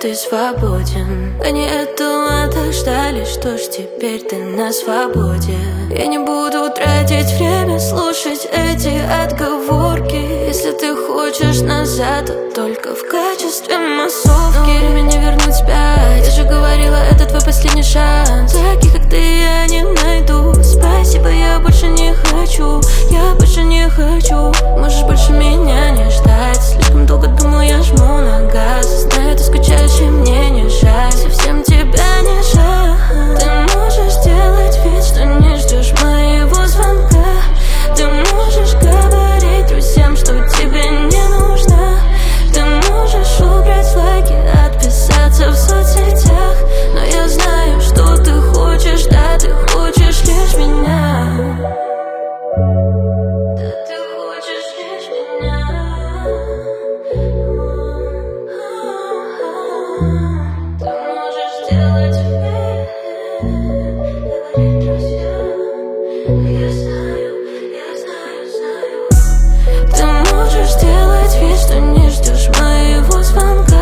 ты свободен. Они этого так ждали, что ж теперь ты на свободе. Я не буду тратить время, слушать эти отговорки. Если ты хочешь назад, то только в качестве массовки. Но время не вернуть вспять, я же говорила, это твой последний шанс. Таких, как ты, я не найду. Спасибо, я больше не хочу, я больше не хочу. Можешь больше меня не ждать. Слишком долго думал, я жму на газ. Знаю, ты скучаешь, и мне не жаль. Совсем тебя не жаль. Ты можешь делать вид, что не ждешь моего звонка. Ты можешь говорить друзьям, что тебе не нужна. Ты можешь убрать лайки, отписаться в соцсетях. Но я знаю, что ты хочешь, да, ты хочешь лишь меня. Да, ты хочешь лишь меня. Ты можешь сделать вид, говорить друзьям. Я знаю, знаю. Ты можешь сделать вид, что не ждешь моего звонка.